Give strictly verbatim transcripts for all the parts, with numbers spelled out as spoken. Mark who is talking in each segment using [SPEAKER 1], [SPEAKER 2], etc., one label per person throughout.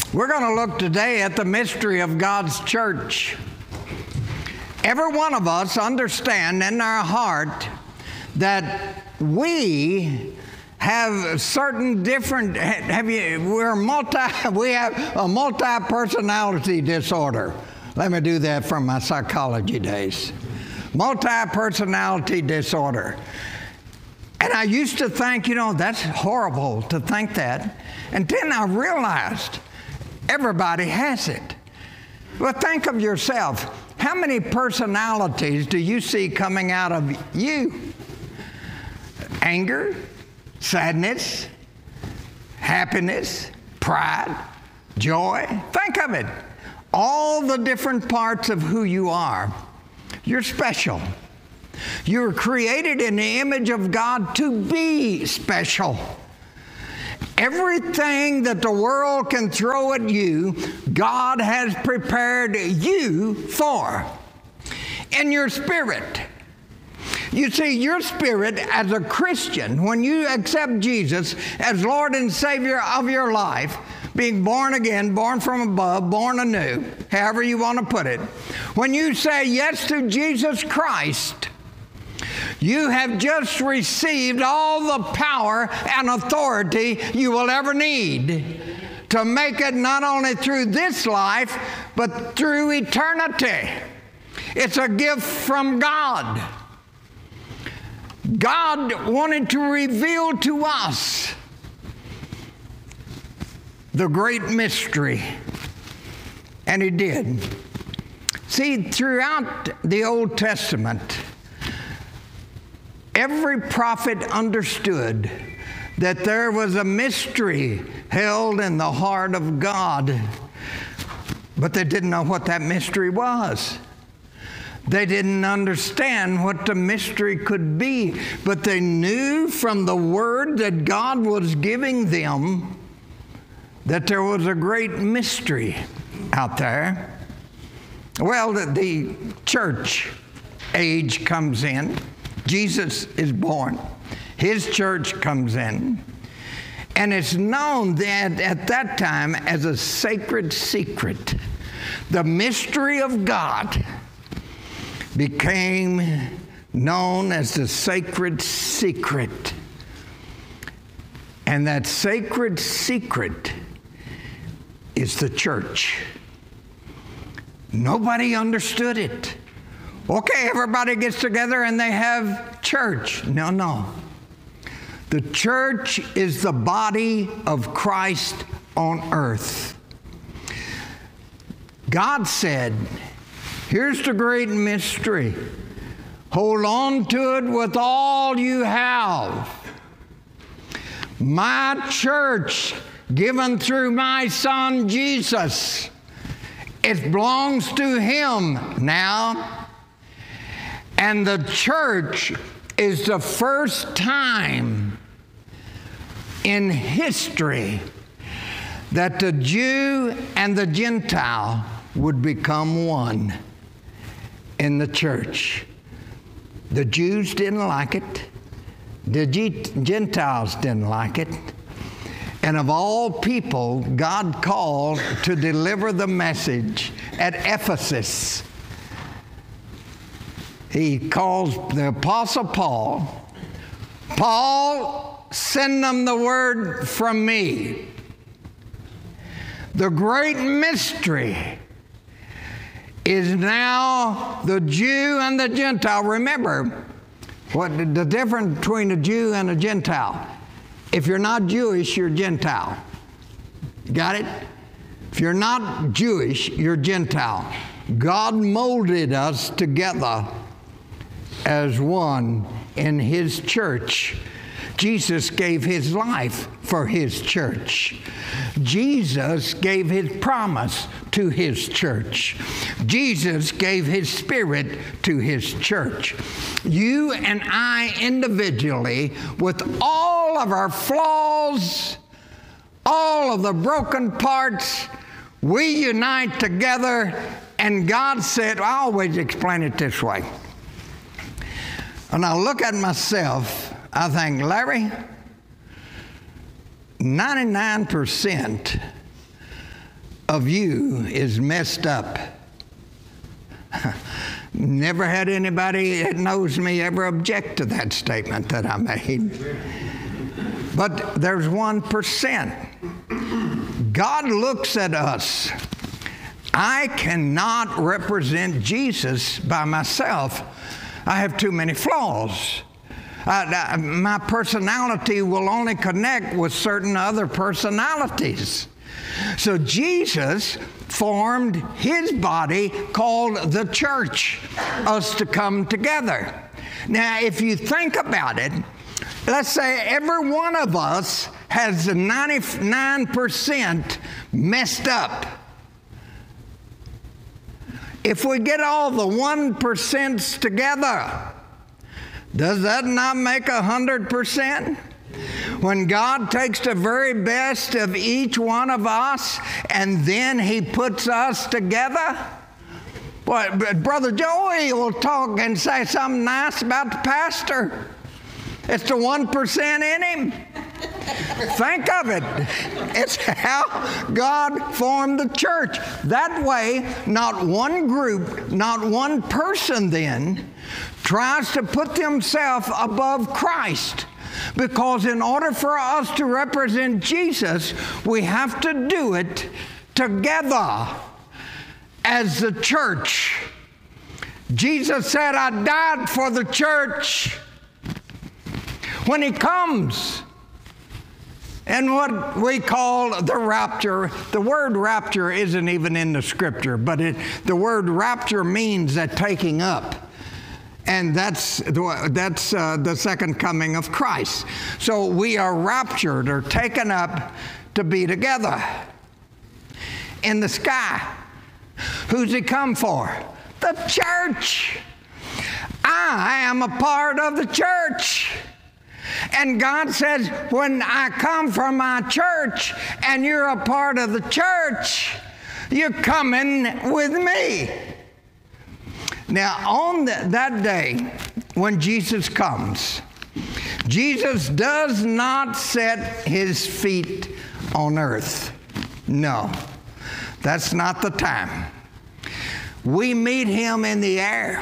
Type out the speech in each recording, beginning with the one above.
[SPEAKER 1] We're going to look today at the mystery of God's church. Every one of us understand in our heart that we have certain different, have you, we're multi, we have a multi-personality disorder. Let me do that from my psychology days. Multi-personality disorder. And I used to think, you know, that's horrible to think that. And then I realized everybody has it. Well, think of yourself. How many personalities do you see coming out of you? Anger, sadness, happiness, pride, joy. Think of it. All the different parts of who you are. You're special. You're created in the image of God to be special. Everything that the world can throw at you, God has prepared you for. In your spirit. You see, your spirit as a Christian, when you accept Jesus as Lord and Savior of your life, being born again, born from above, born anew, however you want to put it, when you say yes to Jesus Christ, you have just received all the power and authority you will ever need to make it not only through this life, but through eternity. It's a gift from God. God wanted to reveal to us the great mystery, and He did. See, throughout the Old Testament, every prophet understood that there was a mystery held in the heart of God, but they didn't know what that mystery was. They didn't understand what the mystery could be, but they knew from the word that God was giving them that there was a great mystery out there. Well, the, the church age comes in. Jesus is born. His church comes in. And it's known that at that time as a sacred secret. The mystery of God became known as the sacred secret. And that sacred secret is the church. Nobody understood it. Okay, everybody gets together and they have church. No, no. The church is the body of Christ on earth. God said, here's the great mystery. Hold on to it with all you have. My church, given through my Son Jesus, it belongs to Him now. And the church is the first time in history that the Jew and the Gentile would become one in the church. The Jews didn't like it. The Gentiles didn't like it. And of all people, God called to deliver the message at Ephesus. He calls the Apostle Paul. Paul, send them the word from me. The great mystery is now the Jew and the Gentile. Remember, what the difference between a Jew and a Gentile? If you're not Jewish, you're Gentile. Got it? If you're not Jewish, you're Gentile. God molded us together as one in His church. Jesus gave His life for His church. Jesus gave His promise to His church. Jesus gave His Spirit to His church. You and I individually, with all of our flaws, all of the broken parts, we unite together, and God said, I always explain it this way. When I look at myself, I think, Larry, ninety-nine percent of you is messed up. Never had anybody that knows me ever object to that statement that I made. But there's one percent. God looks at us. I cannot represent Jesus by myself. I have too many flaws. Uh, my personality will only connect with certain other personalities. So Jesus formed his body called the church, us to come together. Now, if you think about it, let's say every one of us has ninety-nine percent messed up. If we get all the one percents together, does that not make a hundred percent? When God takes the very best of each one of us and then he puts us together? Well, Brother Joey will talk and say something nice about the pastor. It's the one percent in him. Think of it. It's how God formed the church. That way, not one group, not one person then tries to put themselves above Christ. Because in order for us to represent Jesus, we have to do it together as the church. Jesus said, I died for the church. When he comes, and what we call the rapture, the word rapture isn't even in the scripture, but it, the word rapture means that taking up. And that's, that's uh, the second coming of Christ. So we are raptured or taken up to be together in the sky. Who's he come for? The church. I am a part of the church. And God says, when I come from my church and you're a part of the church, you're coming with me. Now, on the, that day when Jesus comes, Jesus does not set his feet on earth. No, that's not the time. We meet him in the air.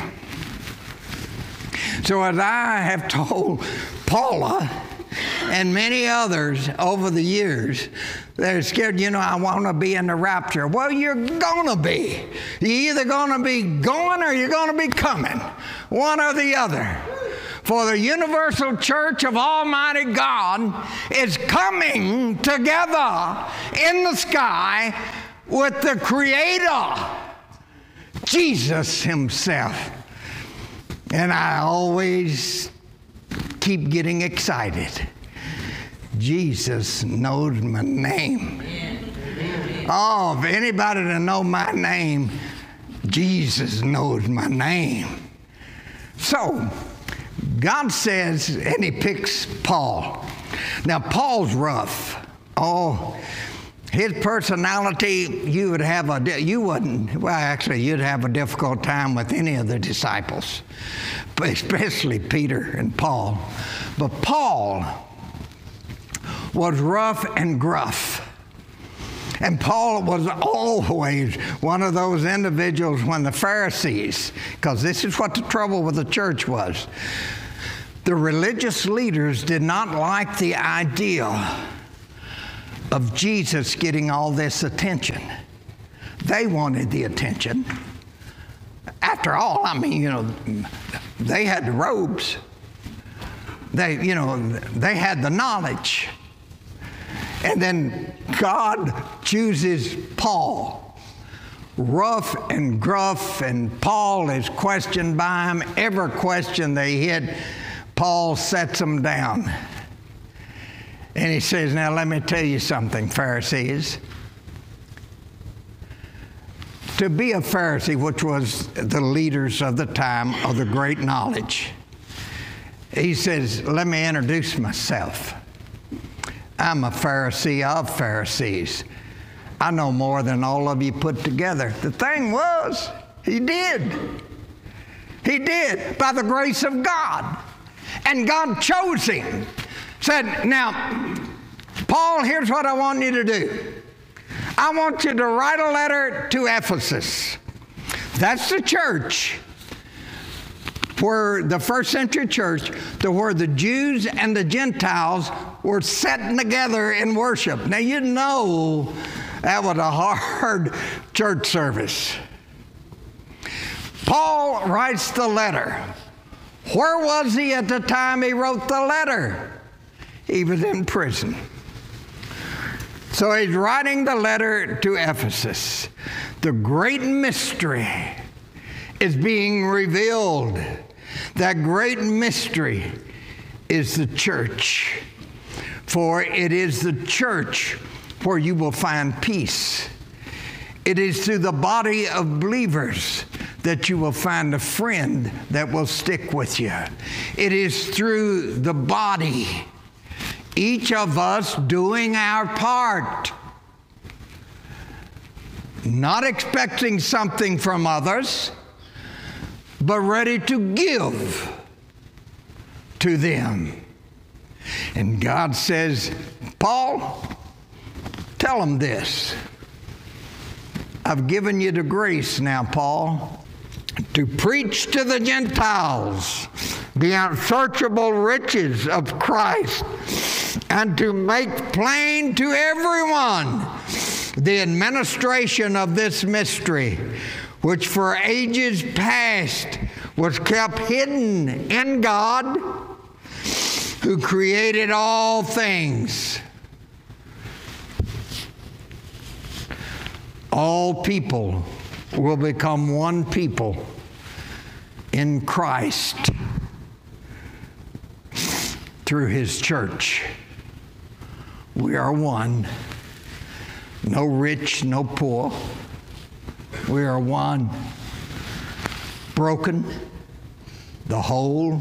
[SPEAKER 1] So as I have told Paula and many others over the years, they're scared, you know, I want to be in the rapture. Well, you're going to be. You're either going to be going or you're going to be coming. One or the other. For the universal church of Almighty God is coming together in the sky with the Creator, Jesus himself. And I always keep getting excited. Jesus knows my name. Oh, if anybody to know my name, Jesus knows my name. So, God says, and he picks Paul. Now, Paul's rough. Oh, his personality, you would have a, you wouldn't, well, actually, you'd have a difficult time with any of the disciples, but especially Peter and Paul. But Paul was rough and gruff. And Paul was always one of those individuals when the Pharisees, because this is what the trouble with the church was. The religious leaders did not like the idea of Jesus getting all this attention. They wanted the attention. After all, I mean, you know, they had the robes. They, you know, they had the knowledge. And then God chooses Paul, rough and gruff, and Paul is questioned by him. Every question they hit, Paul sets them down. And he says, now let me tell you something, Pharisees. To be a Pharisee, which was the leaders of the time of the great knowledge, he says, let me introduce myself. I'm a Pharisee of Pharisees. I know more than all of you put together. The thing was, he did. He did, by the grace of God. And God chose him. Said, now, Paul, here's what I want you to do. I want you to write a letter to Ephesus. That's the church, where the first century church, to where the Jews and the Gentiles were sitting together in worship. Now you know that was a hard church service. Paul writes the letter. Where was he at the time he wrote the letter? He was in prison. So he's writing the letter to Ephesus. The great mystery is being revealed. That great mystery is the church. For it is the church where you will find peace. It is through the body of believers that you will find a friend that will stick with you. It is through the body, each of us doing our part, not expecting something from others, but ready to give to them. And God says, Paul, tell them this. I've given you the grace now, Paul, to preach to the Gentiles the unsearchable riches of Christ, and to make plain to everyone the administration of this mystery, which for ages past was kept hidden in God, who created all things. All people will become one people in Christ through His church. We are one. No rich, no poor. We are one. Broken, the whole,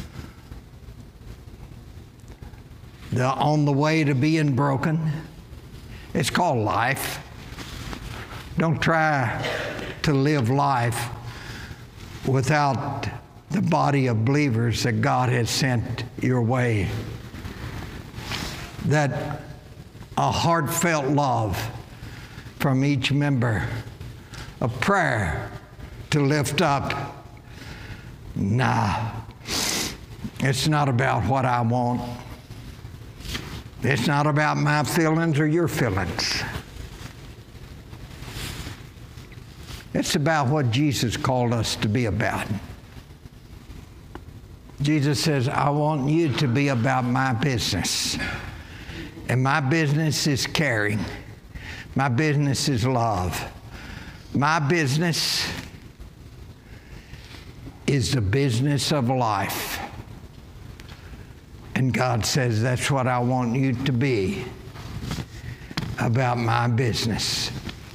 [SPEAKER 1] the on the way to being broken. It's called life. Don't try to live life without the body of believers that God has sent your way. That a heartfelt love from each member, a prayer to lift up. Nah, it's not about what I want. It's not about my feelings or your feelings. It's about what Jesus called us to be about. Jesus says, I want you to be about my business. And my business is caring. My business is love. My business is the business of life. And God says, that's what I want you to be, about my business.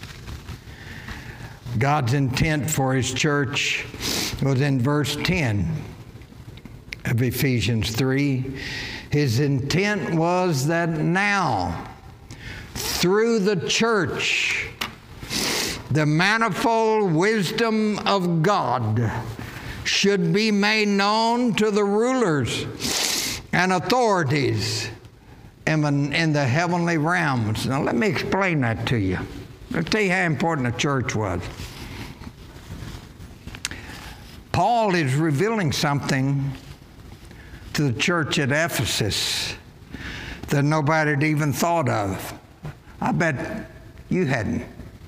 [SPEAKER 1] God's intent for His church was in verse ten of Ephesians three. His intent was that now, through the church, the manifold wisdom of God should be made known to the rulers and authorities in, in the heavenly realms. Now let me explain that to you. I'll tell you how important the church was. Paul is revealing something to the church at Ephesus that nobody had even thought of. I bet you hadn't.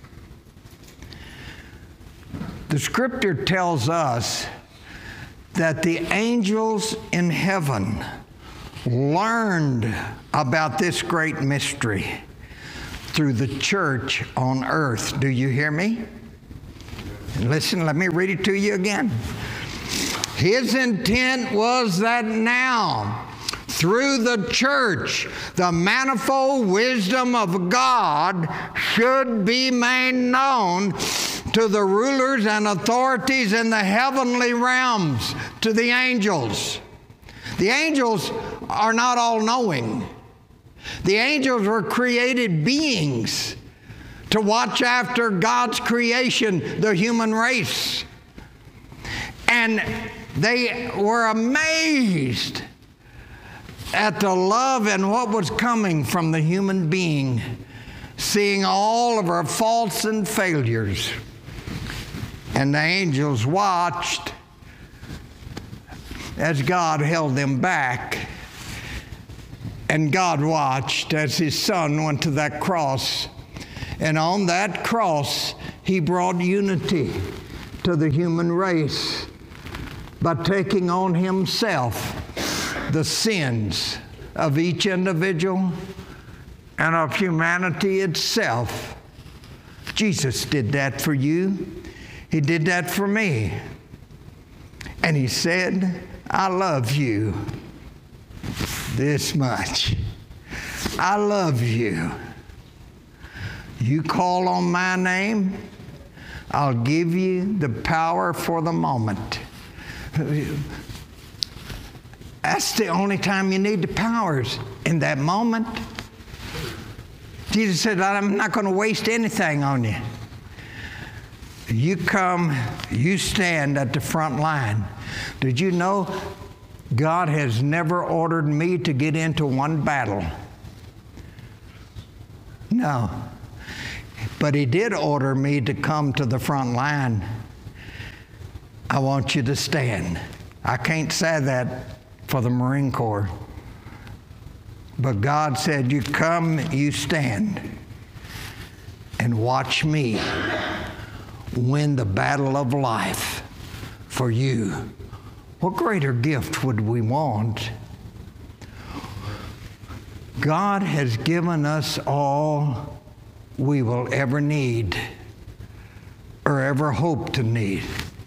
[SPEAKER 1] The scripture tells us that the angels in heaven learned about this great mystery through the church on earth. Do you hear me? Listen, let me read it to you again. His intent was that now, through the church, the manifold wisdom of God should be made known to the rulers and authorities in the heavenly realms, to the angels. The angels are not all-knowing. The angels were created beings to watch after God's creation, the human race. And they were amazed at the love and what was coming from the human being seeing all of our faults and failures. And the angels watched as God held them back. And God watched as his son went to that cross. And on that cross, he brought unity to the human race by taking on himself the sins of each individual and of humanity itself. Jesus did that for you. He did that for me. And he said, I love you this much. I love you. You call on my name, I'll give you the power for the moment. That's the only time you need the powers, in that moment. Jesus said, I'm not going to waste anything on you. You come, you stand at the front line. Did you know God has never ordered me to get into one battle? No. But he did order me to come to the front line. I want you to stand. I can't say that for the Marine Corps. But God said, you come, you stand, and watch me win the battle of life for you. What greater gift would we want? God has given us all we will ever need or ever hope to need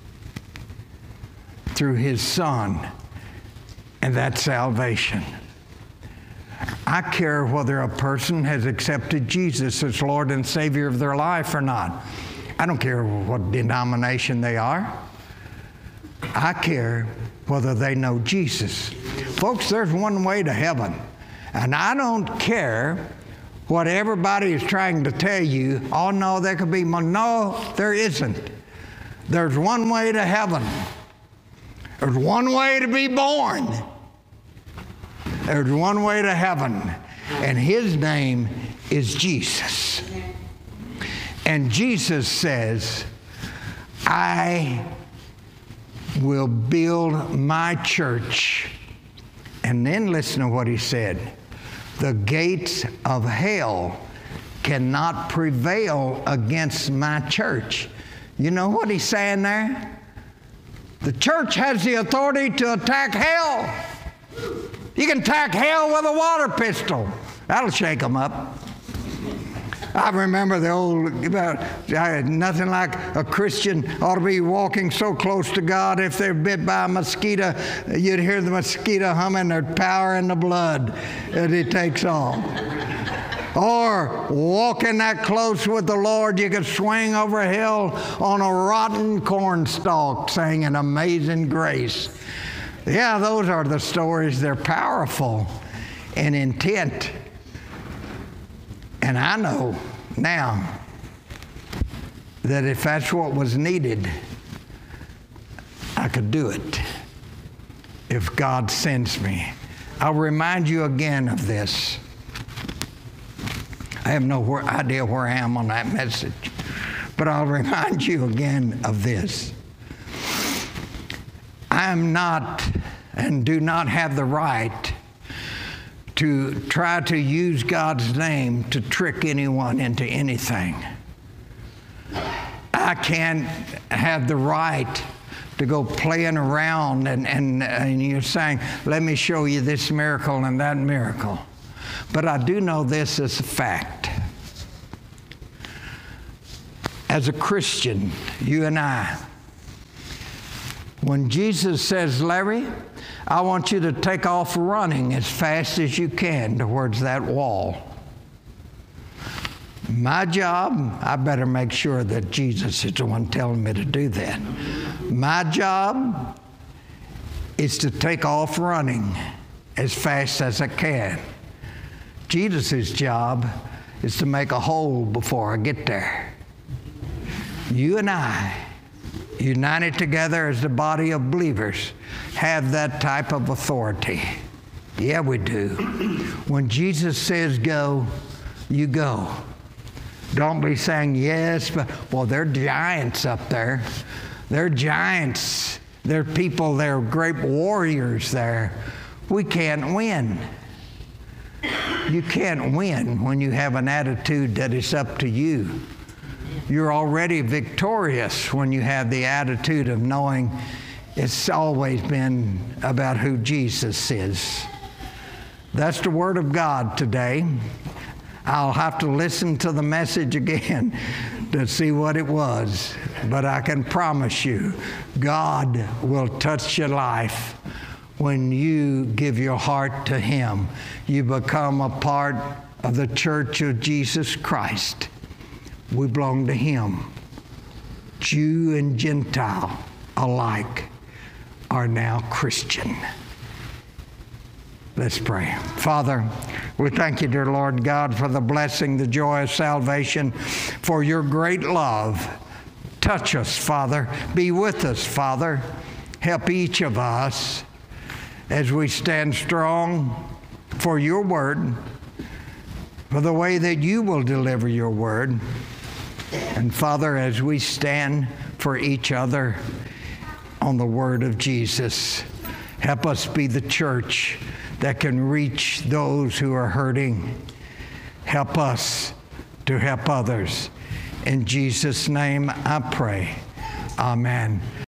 [SPEAKER 1] through his Son, and that's salvation. I care whether a person has accepted Jesus as Lord and Savior of their life or not. I don't care what denomination they are. I care whether they know Jesus. Folks, there's one way to heaven. And I don't care what everybody is trying to tell you. Oh, no, there could be more. No, there isn't. There's one way to heaven. There's one way to be born. There's one way to heaven. And his name is Jesus. And Jesus says, I will build my church. And then listen to what he said. The gates of hell cannot prevail against my church. You know what he's saying there? The church has the authority to attack hell. You can attack hell with a water pistol. That'll shake them up. I remember the old, about, nothing like a Christian ought to be walking so close to God. If they're bit by a mosquito, you'd hear the mosquito humming. There's power in the blood that it takes off. Or walking that close with the Lord, you could swing over a hill on a rotten cornstalk singing Amazing Grace. Yeah, those are the stories. They're powerful in intent. And I know now that if that's what was needed, I could do it if God sends me. I'll remind you again of this. I have no where, idea where I am on that message, but I'll remind you again of this. I am not and do not have the right to try to use God's name to trick anyone into anything. I can't have the right to go playing around and, and, and you're saying, let me show you this miracle and that miracle. But I do know this as a fact. As a Christian, you and I, when Jesus says, Larry, I want you to take off running as fast as you can towards that wall. My job, I better make sure that Jesus is the one telling me to do that. My job is to take off running as fast as I can. Jesus' job is to make a hole before I get there. You and I, united together as the body of believers, have that type of authority. Yeah, we do. When Jesus says go, you go. Don't be saying, yes, but, well, they're giants up there. They're giants. They're people, they're great warriors there. We can't win. You can't win when you have an attitude that is up to you. You're already victorious when you have the attitude of knowing it's always been about who Jesus is. That's the Word of God today. I'll have to listen to the message again to see what it was. But I can promise you, God will touch your life when you give your heart to Him. You become a part of the Church of Jesus Christ. We belong to Him. Jew and Gentile alike are now Christian. Let's pray. Father, we thank you, dear Lord God, for the blessing, the joy of salvation, for your great love. Touch us, Father. Be with us, Father. Help each of us as we stand strong for your word, for the way that you will deliver your word. And Father, as we stand for each other on the word of Jesus, help us be the church that can reach those who are hurting. Help us to help others. In Jesus' name I pray. Amen.